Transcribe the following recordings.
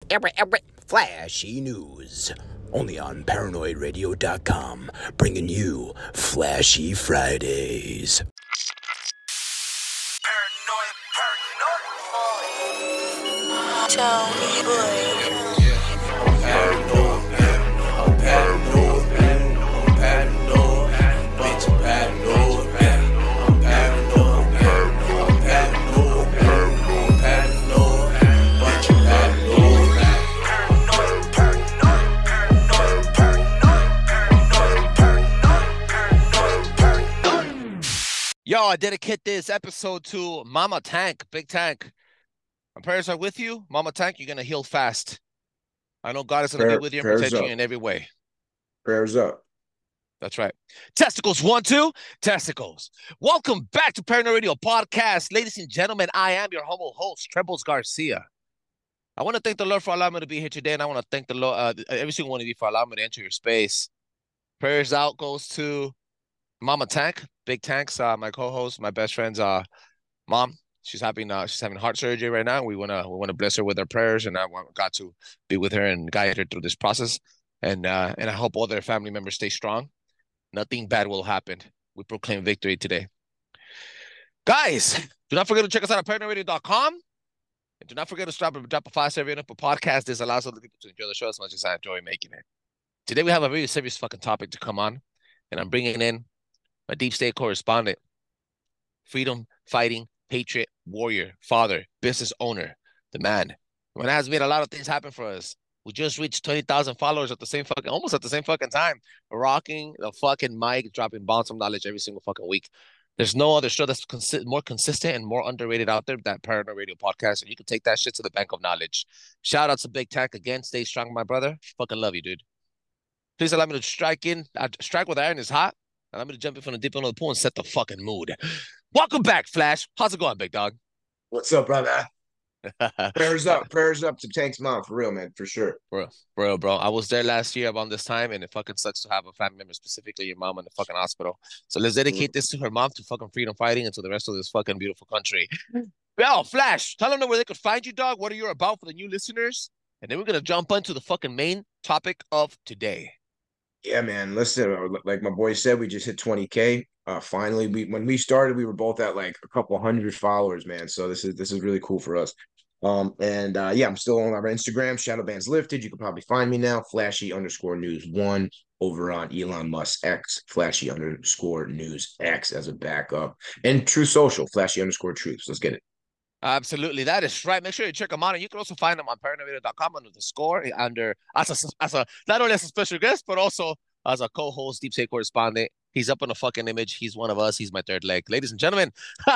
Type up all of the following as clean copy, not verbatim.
Flashy news. Only on ParanoidRadio.com, bringing you Flashy Fridays. Tony Boy. Yo, I dedicate this episode to Mama Tank, Big Tank. My prayers are with you. Mama Tank, you're going to heal fast. I know God is going to be with you and protect you in every way. Prayers up. That's right. Testicles, 1, 2, testicles. Welcome back to Paranoid Radio Podcast. Ladies and gentlemen, I am your humble host, Trebles Garcia. I want to thank the Lord for allowing me to be here today, and I want to thank the Lord, every single one of you for allowing me to enter your space. Prayers out goes to Mama Tank, Big Tanks, my co-host, my best friend's mom. She's having heart surgery right now. We wanna bless her with our prayers, and I want God to be with her and guide her through this process. And I hope all their family members stay strong. Nothing bad will happen. We proclaim victory today. Guys, do not forget to check us out at ParanoidRadio.com. And do not forget to drop a 5-star rating for podcast. This allows other people to enjoy the show as much as I enjoy making it. Today we have a very serious fucking topic to come on, and I'm bringing in my deep state correspondent, freedom fighting patriot warrior, father, business owner, the man that has made a lot of things happen for us. We just reached 20,000 followers almost at the same fucking time, rocking the fucking mic, dropping bombs of knowledge every single fucking week. There's no other show that's more consistent and more underrated out there than Paranoid Radio Podcast, and you can take that shit to the bank of knowledge. Shout out to Big Tank again. Stay strong, my brother. Fucking love you, dude. Please allow me to strike with iron is hot. Allow me to jump in from the deep end of the pool and set the fucking mood. Welcome back, Flash. How's it going, big dog? What's up, brother? Prayers up to Tank's mom, for real, man, for sure. Bro. I was there last year around this time, and it fucking sucks to have a family member, specifically your mom, in the fucking hospital. So let's dedicate this to her mom, to fucking freedom fighting, and to the rest of this fucking beautiful country. Yo, Flash, tell them where they could find you, dog. What are you about for the new listeners? And then we're gonna jump into the fucking main topic of today. Yeah, man. Listen, like my boy said, we just hit 20K. Finally, when we started, we were both at like a couple hundred followers, man. So this is really cool for us. Yeah, I'm still on our Instagram. Shadow Bands Lifted. You can probably find me now. Flashy_news1 over on Elon Musk X. Flashy_news X as a backup. And True Social. Flashy_truths. Let's get it. Absolutely, that is right. Make sure you check them out, and you can also find them on ParanoidRadio.com under the score, as a not only as a special guest, but also as a co-host, deep state correspondent. He's up on a fucking image. He's one of us. He's my third leg, ladies and gentlemen.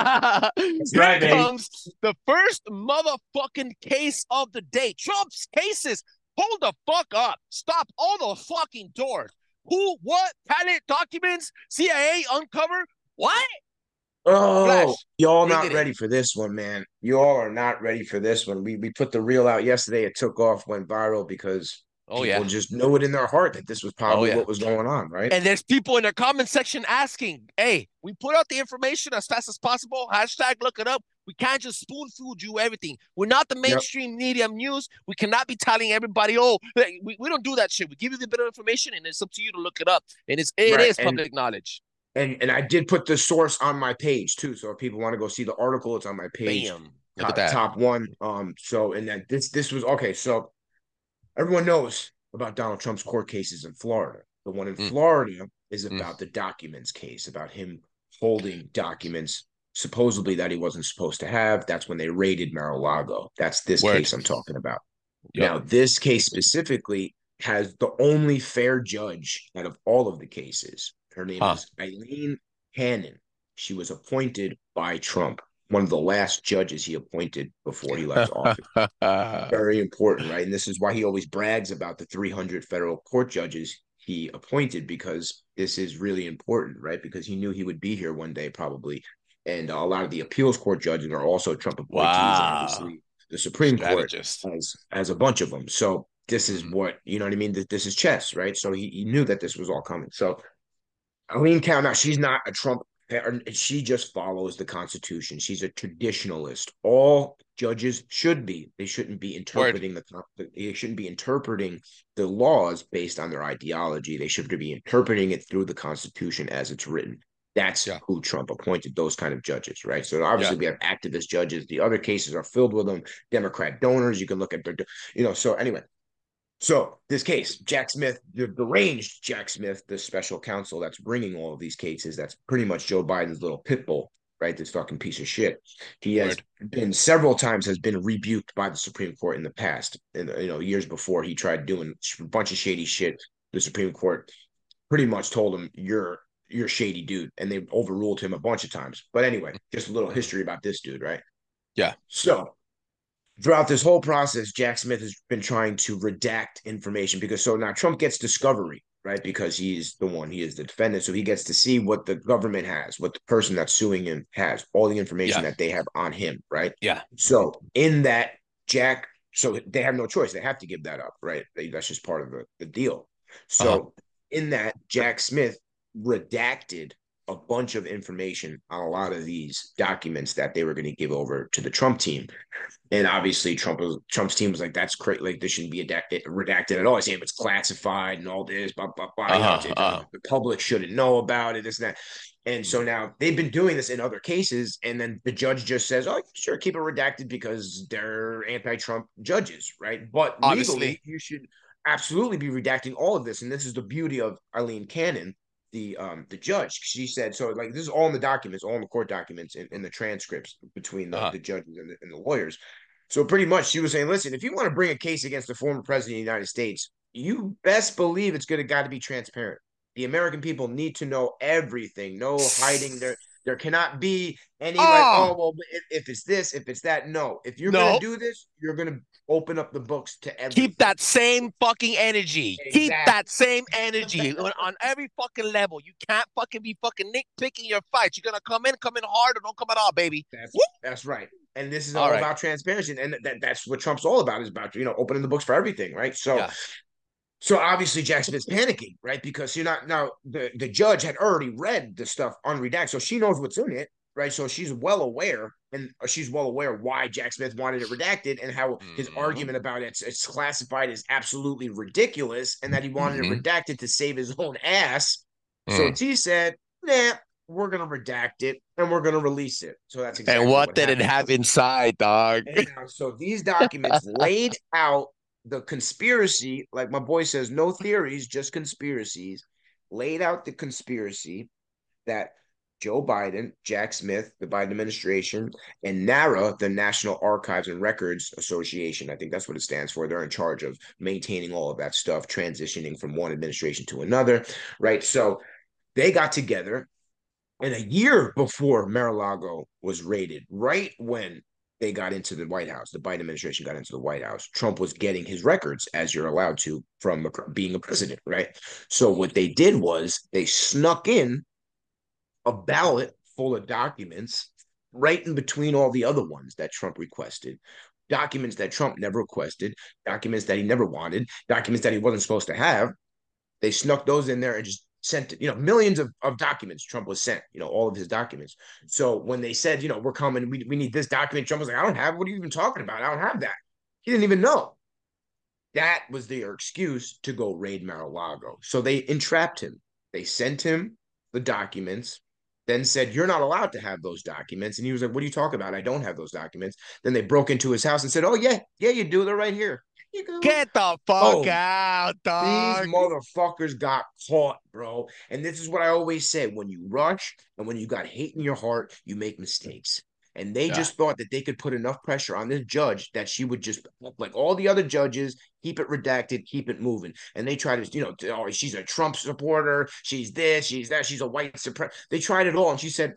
Here comes the first motherfucking case of the day. Trump's cases. Hold the fuck up. Stop all the fucking doors. Who? What? Pilot documents? CIA uncover? What? Oh, Flash, y'all not ready for this one, man. Y'all are not ready for this one. We put the reel out yesterday. It took off, went viral because people just know it in their heart that this was probably what was going on, right? And there's people in their comment section asking, hey, we put out the information as fast as possible. # look it up. We can't just spoon feed you everything. We're not the mainstream media news. We cannot be telling everybody, we don't do that shit. We give you the bit of information, and it's up to you to look it up. And it is public knowledge. And I did put the source on my page too, so if people want to go see the article, it's on my page. Bam. Look at that. Top one. So and that this was okay. So everyone knows about Donald Trump's court cases in Florida. The one in Florida is about the documents case, about him holding documents supposedly that he wasn't supposed to have. That's when they raided Mar-a-Lago. That's this case I'm talking about. Yep. Now, this case specifically has the only fair judge out of all of the cases. Her name is Eileen Hannon. She was appointed by Trump, one of the last judges he appointed before he left office. Very important, right? And this is why he always brags about the 300 federal court judges he appointed, because this is really important, right? Because he knew he would be here one day probably. And a lot of the appeals court judges are also Trump appointees. Wow. Obviously, the Supreme Court has a bunch of them. So this is what, you know what I mean? This is chess, right? So he knew that this was all coming. So Eileen Count, now she's not a Trump, she just follows the Constitution. She's a traditionalist. All judges should be. They shouldn't be Word. interpreting they shouldn't be interpreting the laws based on their ideology. They should be interpreting it through the Constitution as it's written. That's Yeah. who Trump appointed, those kind of judges, right? So Yeah. obviously we have activist judges. The other cases are filled with them. Democrat donors, you can look at their, so anyway. So this case, Jack Smith, the deranged Jack Smith, the special counsel that's bringing all of these cases, that's pretty much Joe Biden's little pit bull, right? This fucking piece of shit. He has been several times has been rebuked by the Supreme Court in the past. And years before, he tried doing a bunch of shady shit. The Supreme Court pretty much told him, you're shady dude, and they overruled him a bunch of times. But anyway, just a little history about this dude, right? Yeah. So throughout this whole process, Jack Smith has been trying to redact information because now Trump gets discovery, right? Because he is the defendant. So he gets to see what the government has, what the person that's suing him has, all the information that they have on him, right? Yeah. So in that, so they have no choice. They have to give that up, right? That's just part of the deal. So in that, Jack Smith redacted a bunch of information on a lot of these documents that they were going to give over to the Trump team. And obviously Trump's team was like, that's great. Like, this shouldn't be redacted at all. I say it's classified and all this, blah, blah, blah. The public shouldn't know about it, this and that. And so now they've been doing this in other cases. And then the judge just says, oh, sure, keep it redacted because they're anti-Trump judges, right? But legally, you should absolutely be redacting all of this. And this is the beauty of Eileen Cannon, the judge. She said, so like, this is all in the documents, all in the court documents, in the transcripts between the judges and the lawyers. So pretty much she was saying, listen, if you want to bring a case against the former president of the United States, you best believe it's got to be transparent. The American people need to know everything. No hiding. There cannot be any if it's this, if it's that. No, if you're going to do this, you're going to open up the books to everything. Keep that same fucking energy. Exactly. Keep that same energy on every fucking level. You can't fucking be fucking nitpicking your fights. You're going to come in hard or don't come at all, baby. That's right. And this is all about transparency. And that's what Trump's all about, is about, opening the books for everything, right? So, So obviously Jack Smith's panicking, right? Because the judge had already read the stuff unredacted. So she knows what's in it, right? So she's well aware, why Jack Smith wanted it redacted and how his argument about it's classified is absolutely ridiculous and that he wanted it redacted to save his own ass. So T said, nah, we're going to redact it and we're going to release it. So that's exactly what did it have inside, dog? So these documents laid out the conspiracy, like my boy says, no theories, just conspiracies, laid out the conspiracy that Joe Biden, Jack Smith, the Biden administration, and NARA, the National Archives and Records Association, I think that's what it stands for. They're in charge of maintaining all of that stuff, transitioning from one administration to another, right? So they got together, and a year before Mar-a-Lago was raided, right when they got into the White House, the Biden administration got into the White House, Trump was getting his records, as you're allowed to, from being a president, right? So what they did was they snuck in a ballot full of documents right in between all the other ones that Trump requested, documents that Trump never requested, documents that he never wanted, documents that he wasn't supposed to have. They snuck those in there and just sent it, millions of documents Trump was sent, all of his documents. So when they said, we're coming, we need this document, Trump was like, I don't have, what are you even talking about? I don't have that. He didn't even know. That was their excuse to go raid Mar-a-Lago. So they entrapped him. They sent him the documents, then said, you're not allowed to have those documents. And he was like, what are you talking about? I don't have those documents. Then they broke into his house and said, oh, yeah, you do. They're right here. Get the fuck out, dog. These motherfuckers got caught, bro. And this is what I always say. When you rush and when you got hate in your heart, you make mistakes. And they just thought that they could put enough pressure on this judge that she would just, like all the other judges, keep it redacted, keep it moving. And they try to, she's a Trump supporter. She's this, she's that. She's a white supremacist. They tried it all. And she said,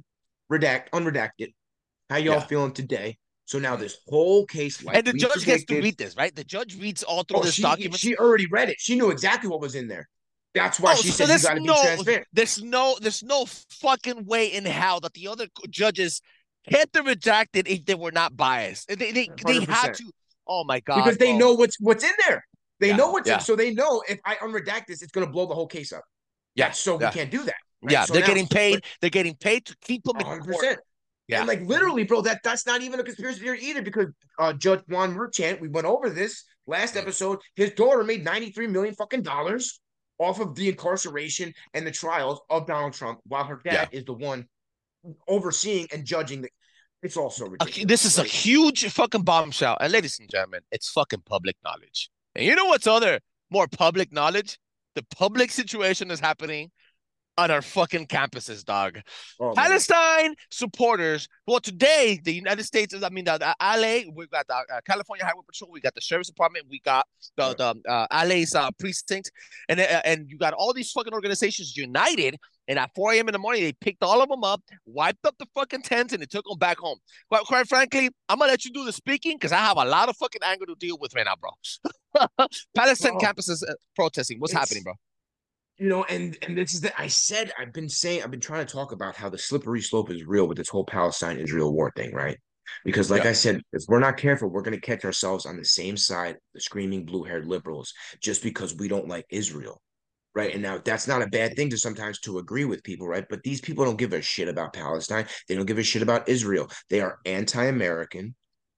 unredacted. How y'all feeling today? So now this whole case, and the judge gets to read this, right? The judge reads all through this document. She already read it. She knew exactly what was in there. That's why she said you got to be transparent. There's no fucking way in hell that the other judges had to redact it if they were not biased. They had to. Oh my god! Because they know what's in there. They know what's in. So they know if I unredact this, it's going to blow the whole case up. We can't do that. Right? Yeah, so they're getting paid. They're getting paid to keep them in court. Yeah. And like literally, bro, that's not even a conspiracy theory either, because Judge Juan Merchant, we went over this last episode. His daughter made 93 million fucking dollars off of the incarceration and the trials of Donald Trump, while her Yeah. dad is the one overseeing and judging the. It's also ridiculous. This is a right? huge fucking bombshell. And ladies and gentlemen, it's fucking public knowledge. And you know what's other more public knowledge? The public situation is happening on our fucking campuses, dog. Oh, man. Palestine supporters. Well, today the United States, I mean, the LA, we got the California Highway Patrol, we got the Sheriff's Department, we got the LA's precinct, and you got all these fucking organizations united. And at 4 a.m. in the morning, they picked all of them up, wiped up the fucking tents, and they took them back home. But quite frankly, I'm gonna let you do the speaking because I have a lot of fucking anger to deal with right now, bro. Palestine campuses protesting. What's happening, bro? And this is I've been trying to talk about how the slippery slope is real with this whole Palestine-Israel war thing, right? Because like I said, if we're not careful, we're going to catch ourselves on the same side, the screaming blue-haired liberals, just because we don't like Israel, right? And now that's not a bad thing to sometimes to agree with people, right? But these people don't give a shit about Palestine. They don't give a shit about Israel. They are anti-American,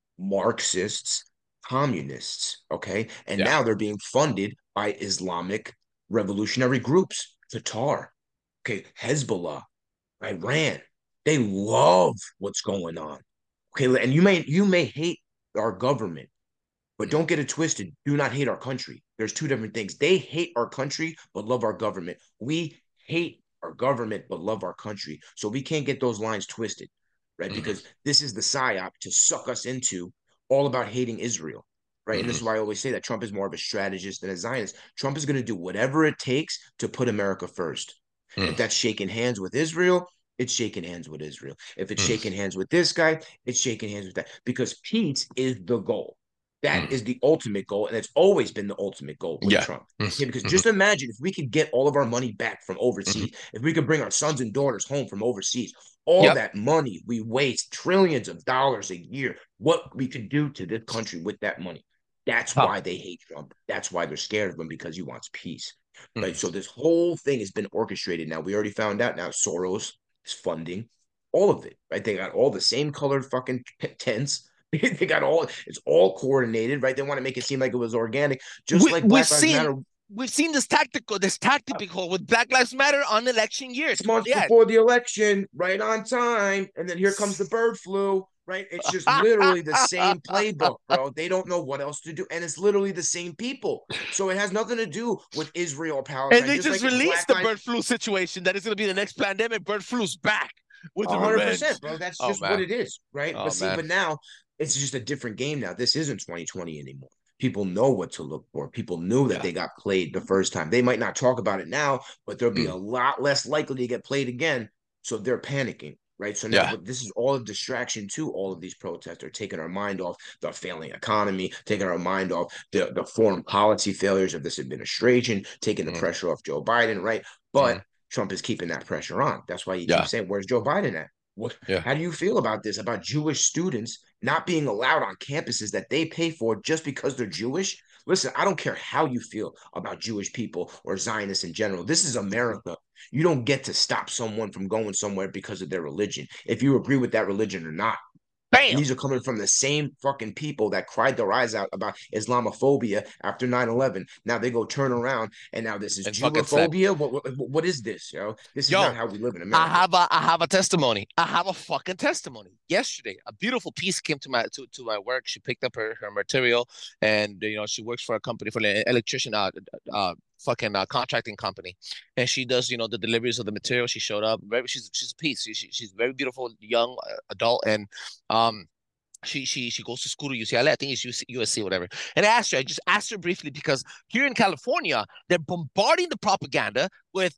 Marxists, communists, okay? And now they're being funded by Islamic revolutionary groups, Qatar, okay, Hezbollah, Iran. They love what's going on. Okay, and you may hate our government, but don't get it twisted. Do not hate our country. There's two different things. They hate our country, but love our government. We hate our government, but love our country. So we can't get those lines twisted, right? Because this is the psyop to suck us into all about hating Israel, right? And this is why I always say that Trump is more of a strategist than a Zionist. Trump is going to do whatever it takes to put America first. If that's shaking hands with Israel, it's shaking hands with Israel. If it's shaking hands with this guy, it's shaking hands with that. Because peace is the goal. That is the ultimate goal, and it's always been the ultimate goal with Trump. Okay, because just imagine if we could get all of our money back from overseas, if we could bring our sons and daughters home from overseas, all that money we waste, trillions of dollars a year, what we could do to this country with that money. That's why they hate Trump. That's why they're scared of him, because he wants peace. Right. So this whole thing has been orchestrated. Now, we already found out now Soros is funding all of it. Right. They got all the same colored fucking tents. They got it's all coordinated, right? They want to make it seem like it was organic, just like Black Lives Matter. We've seen this tactical with Black Lives Matter on election years. 6 months before the election, right on time. And then here comes the bird flu, right? It's just literally the same playbook, bro. They don't know what else to do. And it's literally the same people. So it has nothing to do with Israel or Palestine. And they just released the bird flu situation that is going to be the next pandemic. Bird flu's back. 100%, bro. That's just what it is, right? But now it's just a different game now. This isn't 2020 anymore. People know what to look for. People knew that they got played the first time. They might not talk about it now, but they'll be a lot less likely to get played again. So they're panicking, right? So now this is all a distraction to all of these protests. They're taking our mind off the failing economy, taking our mind off the foreign policy failures of this administration, taking the pressure off Joe Biden, right? But Trump is keeping that pressure on. That's why you keep saying, where's Joe Biden at? How do you feel about this, about Jewish students not being allowed on campuses that they pay for just because they're Jewish? Listen, I don't care how you feel about Jewish people or Zionists in general. This is America. You don't get to stop someone from going somewhere because of their religion, if you agree with that religion or not. Bam. And these are coming from the same fucking people that cried their eyes out about Islamophobia after 9/11. Now they go turn around and now this is Judophobia. What is this, yo? This is not how we live in America. I have a testimony. I have a fucking testimony. Yesterday, a beautiful piece came to my work. She picked up her material, and she works for a company, for an electrician contracting company, and she does the deliveries of the material. She showed up. She's a piece. She's very beautiful young adult, and she goes to school to UCLA. I think it's USC, whatever. And I just asked her briefly, because here in California, they're bombarding the propaganda with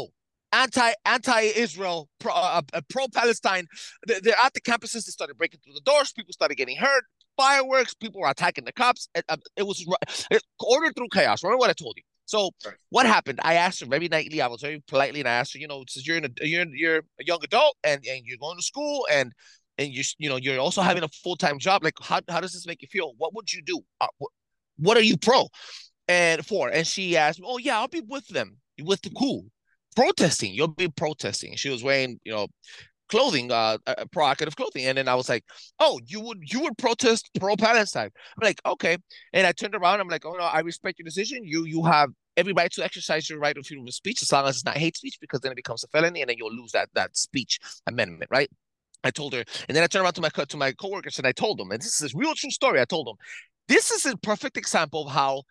anti-Israel, pro-Palestine. They're at the campuses. They started breaking through the doors. People started getting hurt. Fireworks. People were attacking the cops. It was ordered through chaos. Remember what I told you. So what happened? I asked her very nightly. I was very politely, and I asked her, since you're a young adult and you're going to school and you're also having a full-time job, like how does this make you feel? What would you do? What are you pro and for? And she asked me, oh yeah, I'll be with them, with the cool protesting. You'll be protesting. She was wearing clothing, provocative clothing. And then I was like, oh, you would protest pro-Palestine. I'm like, okay. And I turned around. I'm like, oh no, I respect your decision. You have every right to exercise your right of freedom of speech as long as it's not hate speech, because then it becomes a felony, and then you'll lose that speech amendment, right? I told her, and then I turned around to my coworkers and I told them, and this is a real true story. I told them, this is a perfect example of how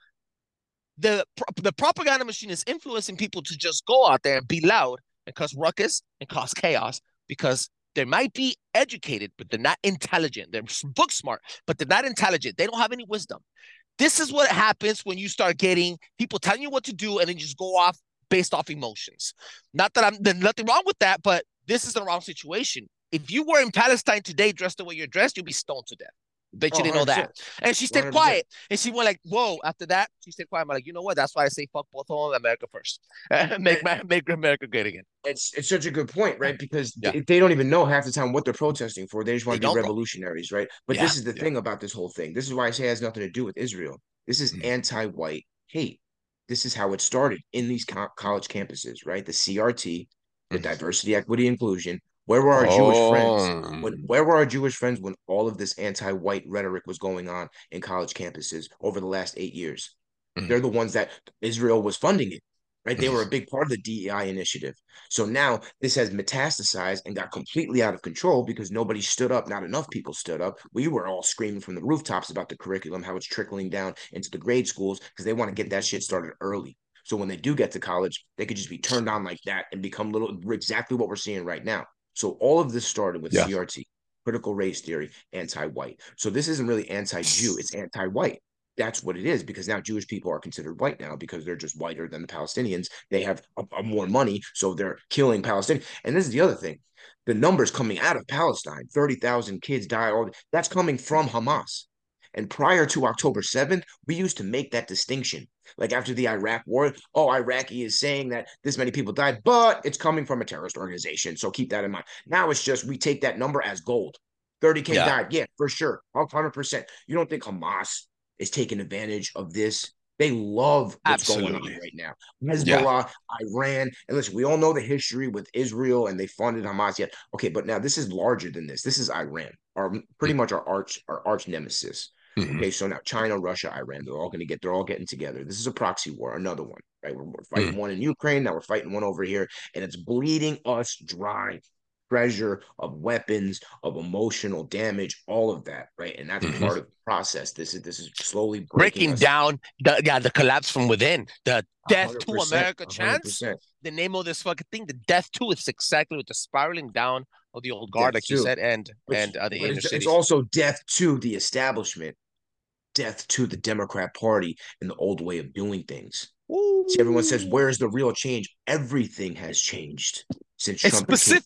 the propaganda machine is influencing people to just go out there and be loud and cause ruckus and cause chaos, because they might be educated, but they're not intelligent. They're book smart, but they're not intelligent. They don't have any wisdom. This is what happens when you start getting people telling you what to do and then just go off based off emotions. Not that there's nothing wrong with that, but this is the wrong situation. If you were in Palestine today dressed the way you're dressed, you'd be stoned to death. Bet you didn't know that. And she stayed 100%. Quiet. And she went like, whoa. After that, she stayed quiet. I'm like, you know what? That's why I say fuck both of them, America first. make America great again. It's such a good point, right? Because they don't even know half the time what they're protesting for. They just want to be revolutionaries, right? But this is the thing about this whole thing. This is why I say it has nothing to do with Israel. This is anti-white hate. This is how it started in these college campuses, right? The CRT, the diversity, equity, inclusion. Where were our Jewish friends? Where were our Jewish friends when all of this anti-white rhetoric was going on in college campuses over the last 8 years? They're the ones that Israel was funding it, right? They were a big part of the DEI initiative. So now this has metastasized and got completely out of control because nobody stood up. Not enough people stood up. We were all screaming from the rooftops about the curriculum, how it's trickling down into the grade schools, because they want to get that shit started early. So when they do get to college, they could just be turned on like that and become exactly what we're seeing right now. So all of this started with CRT, critical race theory, anti-white. So this isn't really anti-Jew, it's anti-white. That's what it is, because now Jewish people are considered white now because they're just whiter than the Palestinians. They have more money, so they're killing Palestinians. And this is the other thing. The numbers coming out of Palestine, 30,000 kids die, that's coming from Hamas. And prior to October 7th, we used to make that distinction. Like after the Iraq war, Iraqi is saying that this many people died, but it's coming from a terrorist organization. So keep that in mind. Now it's just we take that number as gold. 30K died. Yeah, for sure. 100%. You don't think Hamas is taking advantage of this? They love what's going on right now. Hezbollah, Iran, and listen, we all know the history with Israel, and they funded Hamas. Yet, okay, but now this is larger than this. This is Iran, pretty much our arch nemesis. Okay, so now China, Russia, Iran, they're all getting together. This is a proxy war, another one, right? We're fighting one in Ukraine, now we're fighting one over here, and it's bleeding us dry. Treasure of weapons, of emotional damage, all of that, right? And that's part of the process. This is slowly breaking down the collapse from within. The death to America 100%. Chance. The name of this fucking thing, the death to, it's exactly with the spiraling down of the old guard, like you said, and the inner cities. It's also death to the establishment, death to the Democrat Party and the old way of doing things. See, everyone says, where's the real change? Everything has changed since Trump.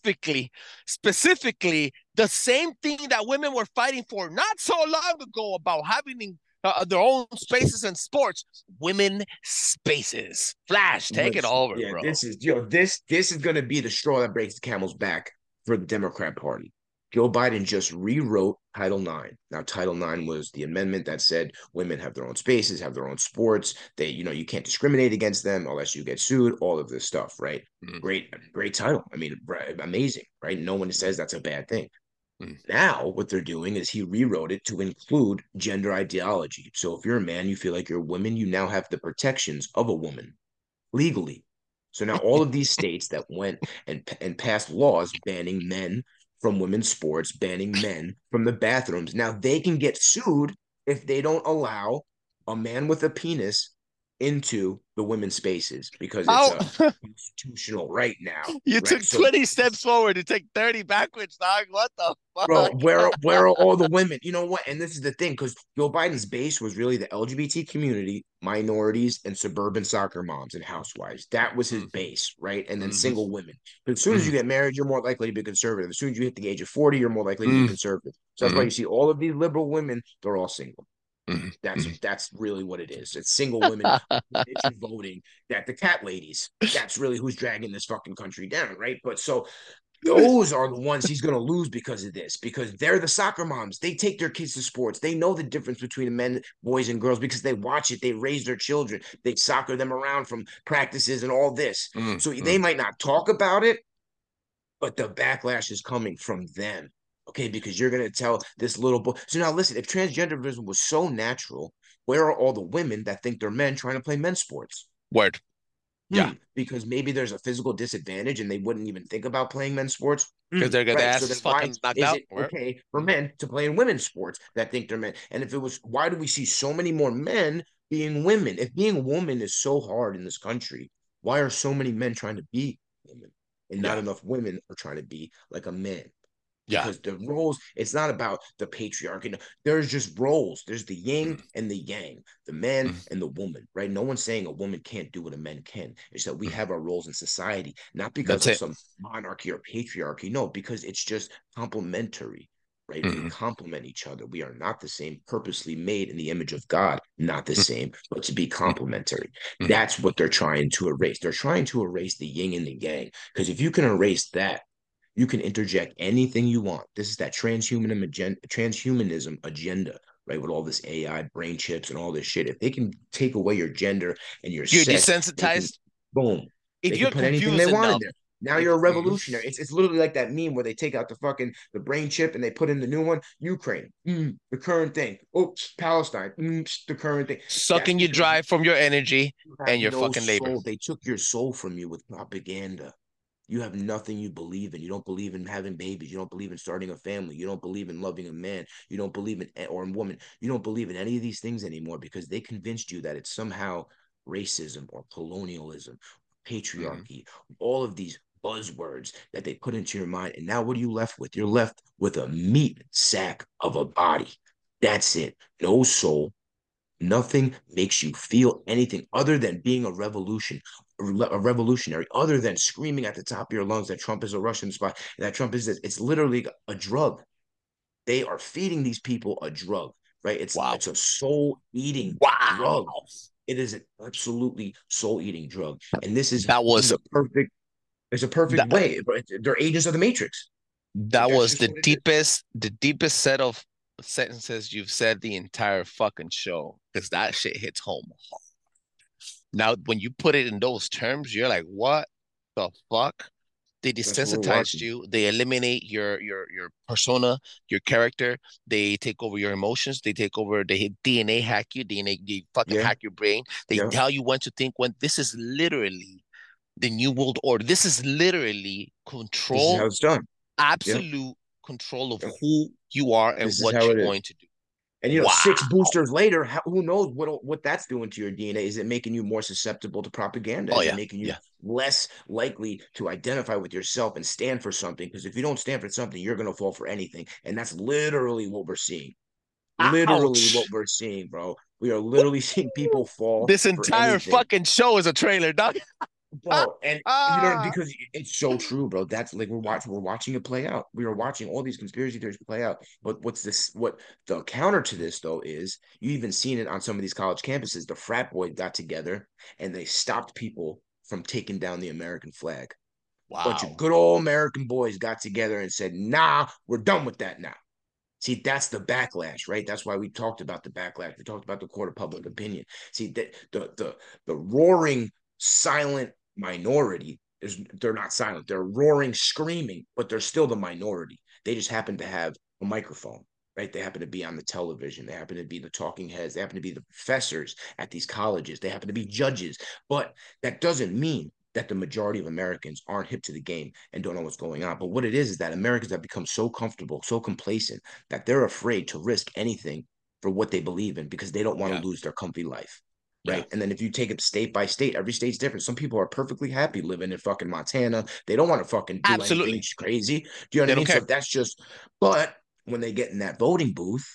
Specifically, the same thing that women were fighting for not so long ago about having their own spaces in sports. Women spaces. Flash, take it over, bro. This is going to be the straw that breaks the camel's back for the Democrat Party. Joe Biden just rewrote Title IX. Now, Title IX was the amendment that said women have their own spaces, have their own sports. They, you can't discriminate against them unless you get sued, all of this stuff, right? Great title. I mean, amazing, right? No one says that's a bad thing. Now, what they're doing is he rewrote it to include gender ideology. So if you're a man, you feel like you're a woman, you now have the protections of a woman legally. So now all of these states that went and passed laws banning men from women's sports, banning men from the bathrooms. Now they can get sued if they don't allow a man with a penis into the women's spaces, because it's constitutional right now. You took 20 steps forward to take 30 backwards, dog. What the fuck? Bro, where are all the women? You know what? And this is the thing, because Joe Biden's base was really the LGBT community, minorities, and suburban soccer moms and housewives. That was his base, right? And then single women. But as soon as you get married, you're more likely to be conservative. As soon as you hit the age of 40, you're more likely to be conservative. So that's why you see all of these liberal women, they're all single. That's really what it is. It's single women voting, that the cat ladies. That's really who's dragging this fucking country down, right? But so those are the ones he's going to lose because of this, because they're the soccer moms. They take their kids to sports. They know the difference between men, boys, and girls because they watch it. They raise their children. They soccer them around from practices and all this. So they might not talk about it, but the backlash is coming from them. Okay, because you're gonna tell this little boy. So now listen, if transgenderism was so natural, where are all the women that think they're men trying to play men's sports? Word. Yeah. Because maybe there's a physical disadvantage and they wouldn't even think about playing men's sports. Because they're their Right. ass So then is why fucking knocked is out. it Word. okay for men to play in women's sports that think they're men? And if it was, why do we see so many more men being women? If being a woman is so hard in this country, why are so many men trying to be women and not Yeah. enough women are trying to be like a man? Yeah. Because the roles, it's not about the patriarchy. No, there's just roles. There's the yin Mm. and the yang, the man Mm. and the woman, right? No one's saying a woman can't do what a man can. It's that we have our roles in society, not because That's of it. some monarchy or patriarchy. No, because it's just complementary, right? We Mm-hmm. complement each other. We are not the same, purposely made in the image of God, not the same, but to be complementary. Mm-hmm. That's what they're trying to erase. They're trying to erase the yin and the yang. Because if you can erase that, you can interject anything you want. This is that transhumanism agenda, right? With all this AI, brain chips, and all this shit. If they can take away your gender and your You're sex, they can desensitized. boom. If They can you're put anything they confused want in enough, there. Now if you're a revolutionary. It's literally like that meme where they take out the brain chip and they put in the new one. Ukraine, the current thing. Oops, Palestine, the current thing. That's sucking you because dry from your energy you have and your no fucking labor. soul. They took your soul from you with propaganda. You have nothing you believe in. You don't believe in having babies. You don't believe in starting a family. You don't believe in loving a man. You don't believe in, or a woman. You don't believe in any of these things anymore because they convinced you that it's somehow racism or colonialism, Mm-hmm. patriarchy, all of these buzzwords that they put into your mind. And now what are you left with? You're left with a meat sack of a body. That's it. No soul, nothing makes you feel anything other than being a revolutionary, other than screaming at the top of your lungs that Trump is a Russian spy, and that Trump is this. It's literally a drug. They are feeding these people a drug, right? Wow. It's a soul eating drug. Wow. It is an absolutely soul eating drug, and That this is was a perfect. It's a perfect that way. They're agents of the Matrix. that That's was just what it is. the deepest set of sentences you've said the entire fucking show. Because that shit hits home. Now, when you put it in those terms, you're like, what the fuck? They That's what we're desensitized watching. you. They eliminate your persona, your character. They take over your emotions. They take over. They DNA hack you. DNA. They fucking Yeah, hack your brain. They yeah. tell you when to think. When this is literally the new world order. This is literally This is how control, it's done. Yeah, absolute control of yeah. who you are and This is what how you're it is. going to do. And Wow. 6 boosters later, who knows what that's doing to your DNA? Is it making you more susceptible to propaganda? Oh Is it yeah, making you yeah. less likely to identify with yourself and stand for something? Because if you don't stand for something, you're going to fall for anything. And that's literally what we're seeing. Literally what Ouch. we're seeing, bro. We are literally seeing people fall This for entire anything. fucking show is a trailer, dog. Bro, and you know, Ah. because it's so true, bro. That's like we're watching it play out. We are watching all these conspiracy theories play out. But what the counter to this though is you even seen it on some of these college campuses. The frat boys got together and they stopped people from taking down the American flag. Bunch of Wow. good old American boys got together and said, nah, we're done with that now. See, that's the backlash, right? That's why we talked about the backlash. We talked about the court of public opinion. See, that the roaring silent minority is they're not silent. They're roaring, screaming, but they're still the minority. They just happen to have a microphone, right? They happen to be on the television. They happen to be the talking heads. They happen to be the professors at these colleges. They happen to be judges. But that doesn't mean that the majority of Americans aren't hip to the game and don't know what's going on. But what it is that Americans have become so comfortable, so complacent that they're afraid to risk anything for what they believe in because they don't want to Yeah, lose their comfy life. yeah. Right. And then if you take it state by state, every state's different. Some people are perfectly happy living in fucking Montana. They don't want to fucking do anything Absolutely. crazy. Do you know what They I don't mean? So care. that's just, but when they get in that voting booth,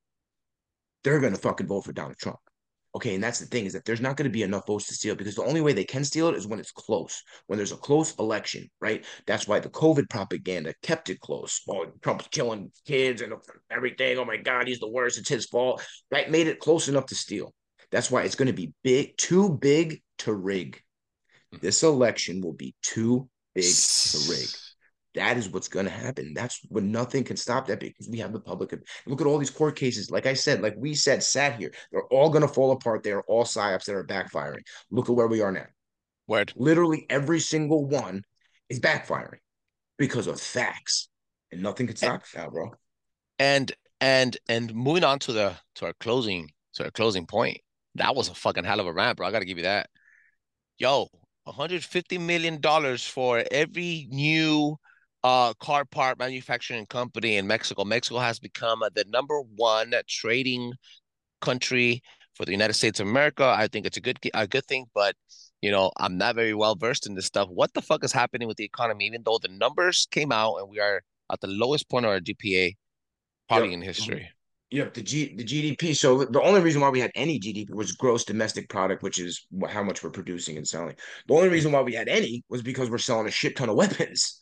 they're going to fucking vote for Donald Trump. Okay, and that's the thing is that there's not going to be enough votes to steal because the only way they can steal it is when it's close, when there's a close election, right? That's why the COVID propaganda kept it close. Oh, Trump's killing kids and everything. Oh my God, he's the worst. It's his fault. That made it close enough to steal. That's why it's going to be big, too big to rig. This election will be too big to rig. That is what's going to happen. That's when nothing can stop that because we have the public. Look at all these court cases. Like I said, like we said, sat here. They're all going to fall apart. They're all psyops that are backfiring. Look at where we are now. Word. Literally every single one is backfiring. because of facts, and nothing can stop it now, bro. And moving on to our closing point. That was a fucking hell of a rant, bro. I gotta give you that. Yo, $150 million for every new car part manufacturing company in Mexico. Mexico has become the number one trading country for the United States of America. I think it's a good thing, but I'm not very well versed in this stuff. What the fuck is happening with the economy? Even though the numbers came out and we are at the lowest point of our GPA probably Yep. in history. Yep, the GDP. So the only reason why we had any GDP was gross domestic product, which is how much we're producing and selling. The only reason why we had any was because we're selling a shit ton of weapons.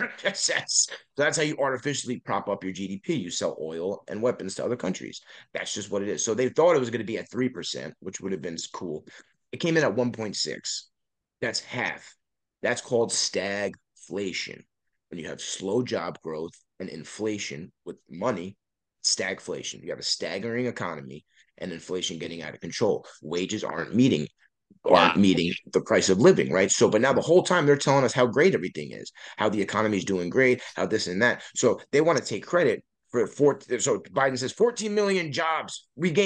That's how you artificially prop up your GDP. You sell oil and weapons to other countries. That's just what it is. So they thought it was going to be at 3%, which would have been cool. It came in at 1.6. That's half. That's called stagflation. When you have slow job growth and inflation with money, stagflation. You have a staggering economy and inflation getting out of control. Wages aren't meeting the price of living, right? So, but now the whole time they're telling us how great everything is, how the economy is doing great, how this and that. So they want to take credit for so Biden says 14 million jobs.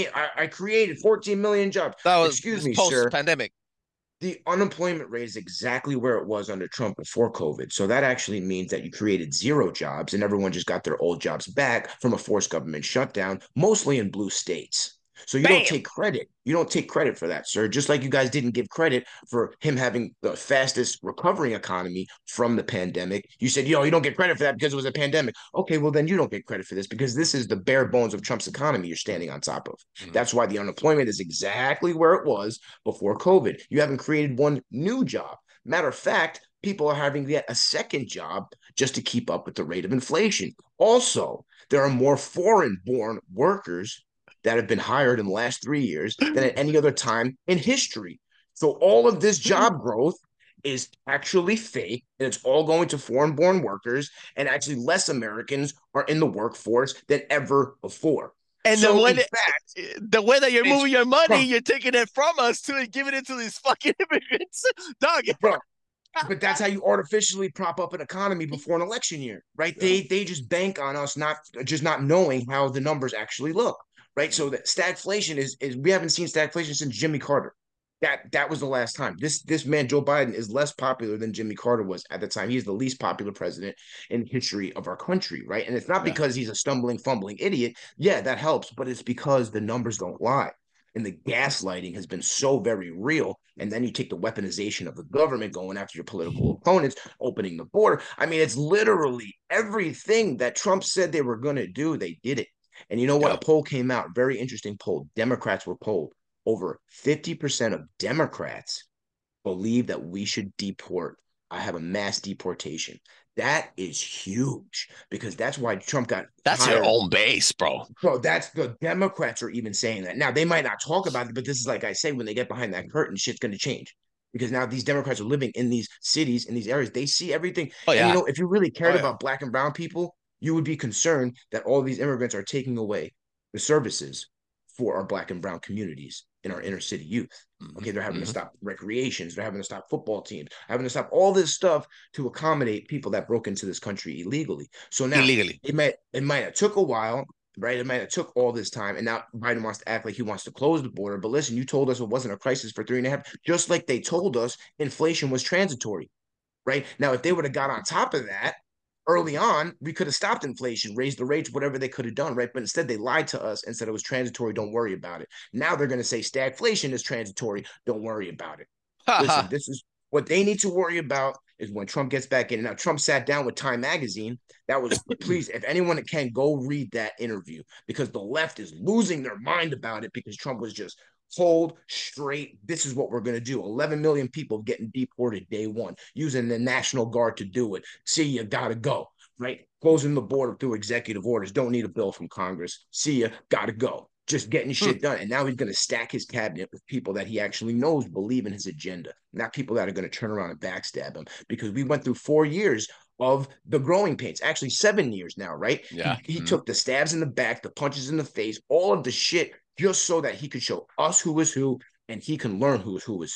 I created 14 million jobs. That Excuse was me, post sir. pandemic. The unemployment rate is exactly where it was under Trump before COVID. So that actually means that you created zero jobs and everyone just got their old jobs back from a forced government shutdown, mostly in blue states. So you don't Bam. take credit. You don't take credit for that, sir. Just like you guys didn't give credit for him having the fastest recovering economy from the pandemic. You said, you don't get credit for that because it was a pandemic. Okay, well, then you don't get credit for this because this is the bare bones of Trump's economy you're standing on top of. That's why the unemployment is exactly where it was before COVID. You haven't created one new job. Matter of fact, people are having yet a second job just to keep up with the rate of inflation. Also, there are more foreign born workers that have been hired in the last 3 years than at any other time in history. So all of this job growth is actually fake, and it's all going to foreign born workers, and actually less Americans are in the workforce than ever before. And so in fact, the way that you're moving your money, bro, you're taking it from us too and giving it to these fucking immigrants. Dog. bro, but that's how you artificially prop up an economy before an election year, right? Yeah. They just bank on us not knowing how the numbers actually look, right? So that stagflation is we haven't seen stagflation since Jimmy Carter. That was the last time. This man Joe Biden is less popular than Jimmy Carter was at the time. He's the least popular president in the history of our country, right? And it's not because he's a stumbling, fumbling idiot. Yeah, that helps, but it's because the numbers don't lie. And the gaslighting has been so very real. And then you take the weaponization of the government going after your political opponents, opening the border. I mean, it's literally everything that Trump said they were going to do, they did it. And you know what? Yeah. A poll came out, very interesting poll. Democrats were polled. Over 50% of Democrats believe that we should deport. I have a mass deportation. That is huge because that's why Trump got That's hired. your own base, bro. Bro, that's the Democrats are even saying that. Now, they might not talk about it, but this is like I say, when they get behind that curtain, shit's going to change. Because now these Democrats are living in these cities, in these areas. They see everything. Oh, And, yeah. if you really cared Oh, yeah. about black and brown people, you would be concerned that all these immigrants are taking away the services for our black and brown communities in our inner city youth. Okay, they're having to stop recreations, they're having to stop football teams, having to stop all this stuff to accommodate people that broke into this country illegally. So now Illegally. it might have took a while, right? It might have took all this time, and now Biden wants to act like he wants to close the border. But listen, you told us it wasn't a crisis for 3.5, just like they told us inflation was transitory, right? Now, if they would have got on top of that early on, we could have stopped inflation, raised the rates, whatever they could have done, right? But instead, they lied to us and said it was transitory. Don't worry about it. Now they're going to say stagflation is transitory. Don't worry about it. Listen, this is what they need to worry about is when Trump gets back in. Now, Trump sat down with Time Magazine. That was, please, if anyone can, go read that interview because the left is losing their mind about it because Trump was just hold straight. This is what we're going to do. 11 million people getting deported day one, using the National Guard to do it. See, you got to go, right? Closing the border through executive orders. Don't need a bill from Congress. See, you got to go. Just getting shit done. And now he's going to stack his cabinet with people that he actually knows believe in his agenda, not people that are going to turn around and backstab him. Because we went through 4 years of the growing pains, actually 7 years now, right? Yeah. He took the stabs in the back, the punches in the face, all of the shit just so that he could show us who is who and he can learn who is who.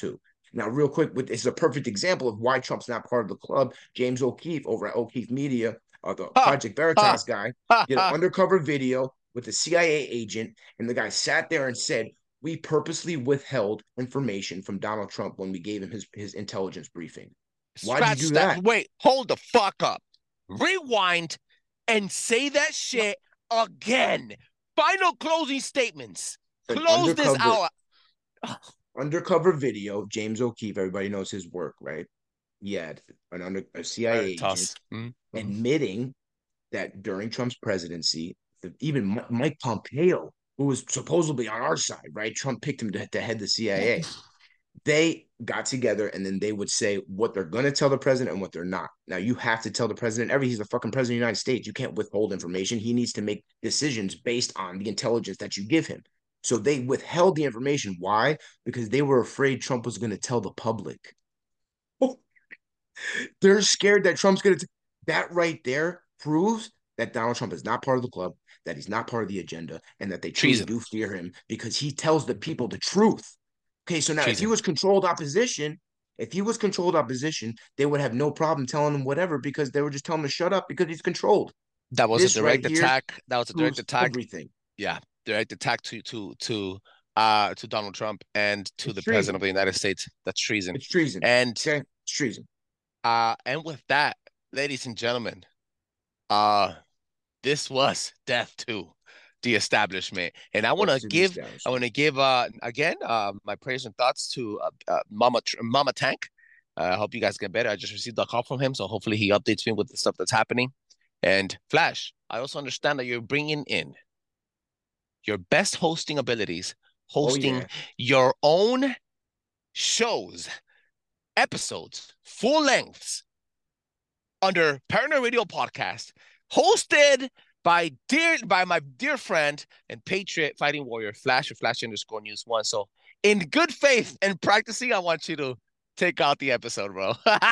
Now, real quick, it's a perfect example of why Trump's not part of the club. James O'Keefe over at O'Keefe Media, the Project Veritas guy, did an undercover video with a CIA agent, and the guy sat there and said, we purposely withheld information from Donald Trump when we gave him his intelligence briefing. Why'd you do that? Wait, hold the fuck up. Rewind and say that shit again. Final closing statements. Close this out. Undercover video, James O'Keefe, everybody knows his work, right? He had a CIA agent admitting that during Trump's presidency, even Mike Pompeo, who was supposedly on our side, right? Trump picked him to head the CIA. They got together and then they would say what they're going to tell the president and what they're not. Now, you have to tell the president he's the fucking president of the United States. You can't withhold information. He needs to make decisions based on the intelligence that you give him. So they withheld the information. Why? Because they were afraid Trump was going to tell the public. Oh, they're scared that Trump's going to. That right there proves that Donald Trump is not part of the club, that he's not part of the agenda, and that they truly do fear him because he tells the people the truth. Okay, so now if he was controlled opposition, they would have no problem telling him whatever because they would just tell him to shut up because he's controlled. That was a direct attack. That was a direct attack. Everything. Yeah, direct attack to Donald Trump and to the president of the United States. That's treason. It's treason. And it's treason. And with that, ladies and gentlemen, this was death to the establishment, and I want to give again my prayers and thoughts to Mama Tank. I hope you guys get better. I just received a call from him, so hopefully he updates me with the stuff that's happening. And Flash, I also understand that you're bringing in your best hosting abilities, your own shows, episodes, full lengths under Paranoid Radio Podcast, hosted by my dear friend and patriot fighting warrior Flash _news1. So in good faith and practicing, I want you to take out the episode, bro.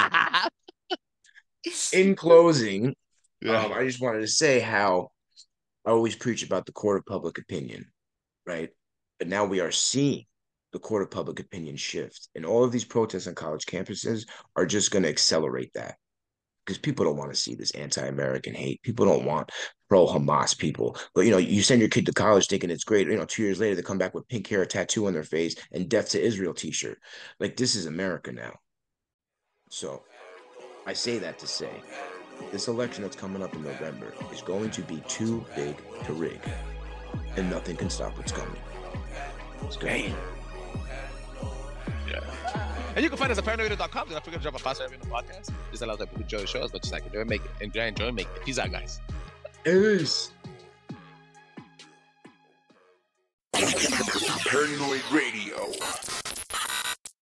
In closing, I just wanted to say how I always preach about the court of public opinion, right? But now we are seeing the court of public opinion shift, and all of these protests on college campuses are just going to accelerate that. Because people don't want to see this anti-American hate. People don't want pro-Hamas people. But, you send your kid to college thinking it's great. 2 years later, they come back with pink hair, a tattoo on their face, and Death to Israel t-shirt. Like, this is America now. So I say that to say this election that's coming up in November is going to be too big to rig. And nothing can stop what's coming. It's going. Yeah. And you can find us at paranoidradio.com. Don't forget to drop a 5-star review on the podcast. This allows people to enjoy the show as much as I can enjoy making it. Peace out, guys. Peace. Paranoid Radio.